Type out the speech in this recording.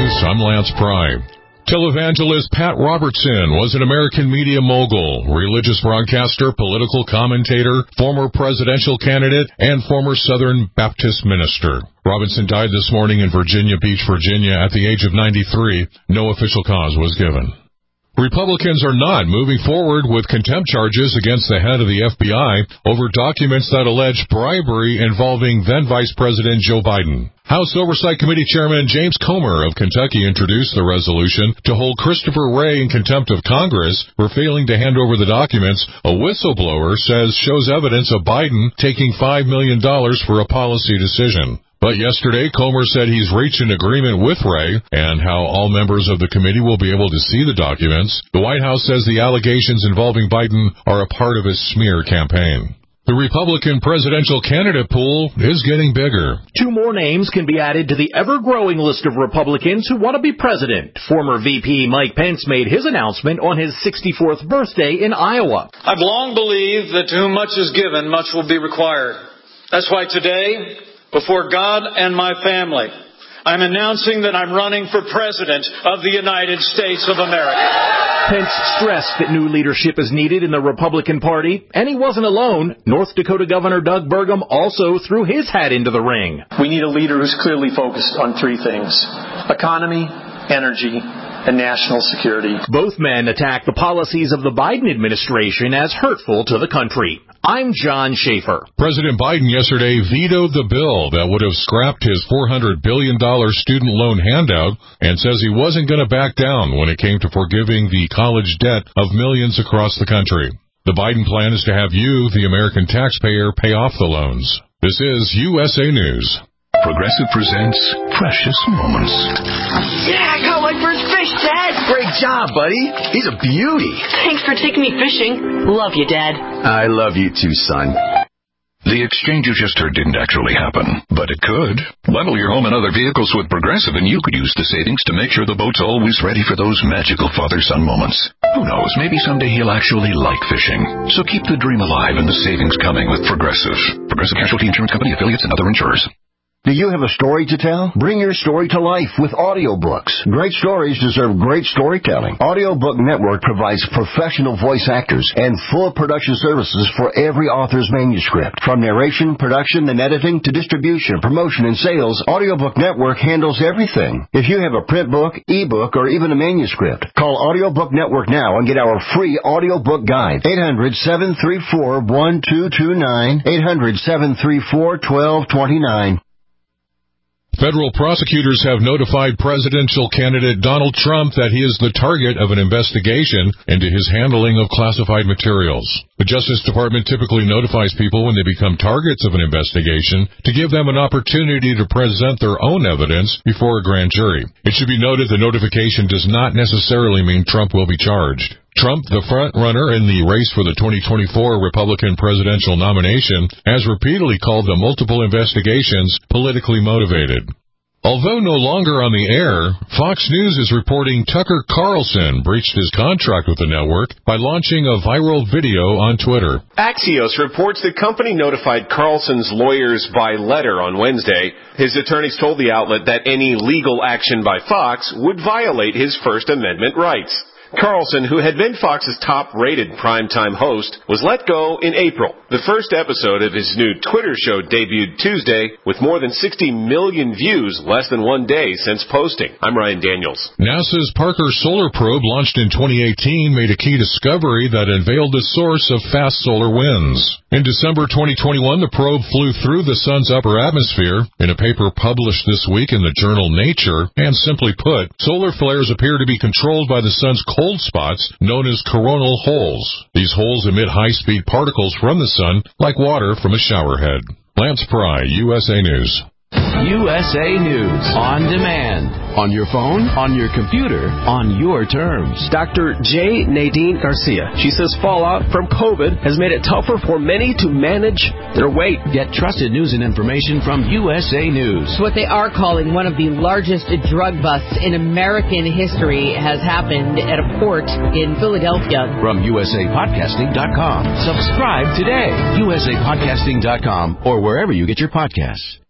News, I'm Lance Pry. Televangelist Pat Robertson was an American media mogul, religious broadcaster, political commentator, former presidential candidate, and former Southern Baptist minister. Robinson died this morning in Virginia Beach, Virginia, at the age of 93. No official cause was given. Republicans are not moving forward with contempt charges against the head of the FBI over documents that allege bribery involving then Vice President Joe Biden. House Oversight Committee Chairman James Comer of Kentucky introduced the resolution to hold Christopher Wray in contempt of Congress for failing to hand over the documents a whistleblower says shows evidence of Biden taking $5 million for a policy decision. But yesterday, Comer said he's reached an agreement with Wray and how all members of the committee will be able to see the documents. The White House says the allegations involving Biden are a part of his smear campaign. The Republican presidential candidate pool is getting bigger. 2 more names can be added to the ever-growing list of Republicans who want to be president. Former VP Mike Pence made his announcement on his 64th birthday in Iowa. I've long believed that to whom much is given, much will be required. That's why today, before God and my family, I'm announcing that I'm running for President of the United States of America. Pence stressed that new leadership is needed in the Republican Party, and he wasn't alone. North Dakota Governor Doug Burgum also threw his hat into the ring. We need a leader who's clearly focused on 3 things: economy, energy, and national security. Both men attacked the policies of the Biden administration as hurtful to the country. I'm John Schaefer. President Biden yesterday vetoed the bill that would have scrapped his $400 billion student loan handout and says he wasn't going to back down when it came to forgiving the college debt of millions across the country. The Biden plan is to have you, the American taxpayer, pay off the loans. This is USA News. Progressive presents Precious Moments. Yeah, I caught my first fish, Dad. Great job, buddy. He's a beauty. Thanks for taking me fishing. Love you, Dad. I love you too, son. The exchange you just heard didn't actually happen, but it could. Bundle your home and other vehicles with Progressive, and you could use the savings to make sure the boat's always ready for those magical father-son moments. Who knows, maybe someday he'll actually like fishing. So keep the dream alive and the savings coming with Progressive. Progressive Casualty Insurance Company, affiliates, and other insurers. Do you have a story to tell? Bring your story to life with audiobooks. Great stories deserve great storytelling. Audiobook Network provides professional voice actors and full production services for every author's manuscript. From narration, production, and editing to distribution, promotion, and sales, Audiobook Network handles everything. If you have a print book, ebook, or even a manuscript, call Audiobook Network now and get our free audiobook guide. 800-734-1229. 800-734-1229. Federal prosecutors have notified presidential candidate Donald Trump that he is the target of an investigation into his handling of classified materials. The Justice Department typically notifies people when they become targets of an investigation to give them an opportunity to present their own evidence before a grand jury. It should be noted the notification does not necessarily mean Trump will be charged. Trump, the front-runner in the race for the 2024 Republican presidential nomination, has repeatedly called the multiple investigations politically motivated. Although no longer on the air, Fox News is reporting Tucker Carlson breached his contract with the network by launching a viral video on Twitter. Axios reports the company notified Carlson's lawyers by letter on Wednesday. His attorneys told the outlet that any legal action by Fox would violate his First Amendment rights. Carlson, who had been Fox's top-rated primetime host, was let go in April. The first episode of his new Twitter show debuted Tuesday with more than 60 million views less than 1 day since posting. I'm Ryan Daniels. NASA's Parker Solar Probe, launched in 2018, made a key discovery that unveiled the source of fast solar winds. In December 2021, the probe flew through the sun's upper atmosphere. In a paper published this week in the journal Nature, and simply put, solar flares appear to be controlled by the sun's cold spots known as coronal holes. These holes emit high-speed particles from the sun like water from a shower head. Lance Pry, USA News. USA News on demand. On your phone, on your computer, on your terms. Dr. J. Nadine Garcia. She says fallout from COVID has made it tougher for many to manage their weight. Get trusted news and information from USA News. What they are calling one of the largest drug busts in American history has happened at a port in Philadelphia. From USAPodcasting.com. Subscribe today. USAPodcasting.com or wherever you get your podcasts.